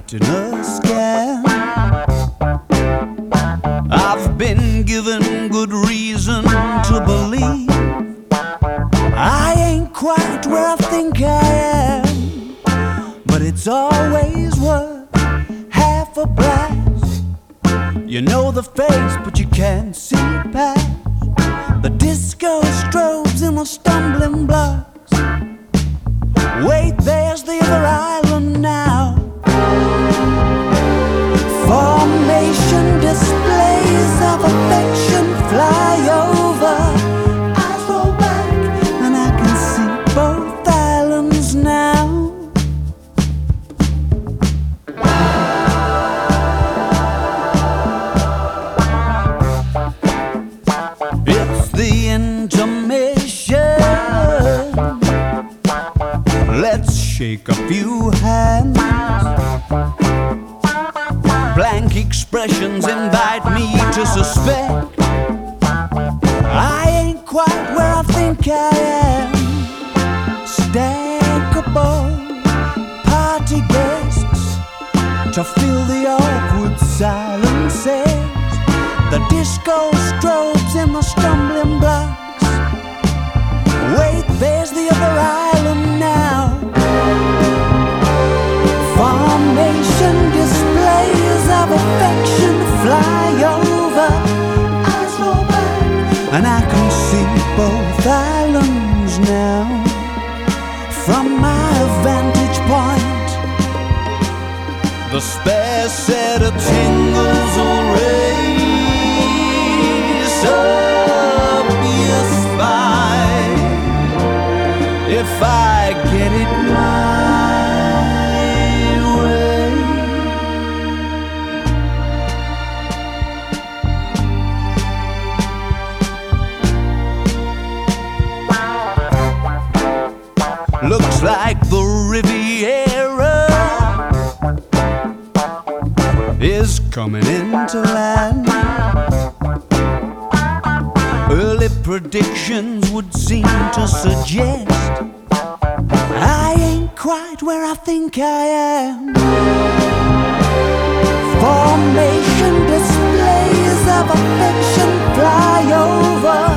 retina scan. I've been given good reason to believe I ain't quite where I think I am, but it's always worth half a blast. You know the face, but you can't see past the disco strobes and the stumbling blocks. Wait, there's the other island now. Formation displays of affection fly over. Eyes roll back and I can see both islands now. It's the intermission. Let's shake a few hands. Blank expressions invite me to suspect I ain't quite where I think I am. Stackable party guests to fill the awkward silences. The disco strobes and the stumbling blocks. Wait, there's the other island now. Formation displays of affection fly over. Eyes roll back and I can see both islands now. From my vantage point, the spare set of tingles will raise up your spine if I get it my way. Looks like the Riviera is coming into land. Early predictions would seem to suggest I ain't quite where I think I am. Formation displays of affection fly over.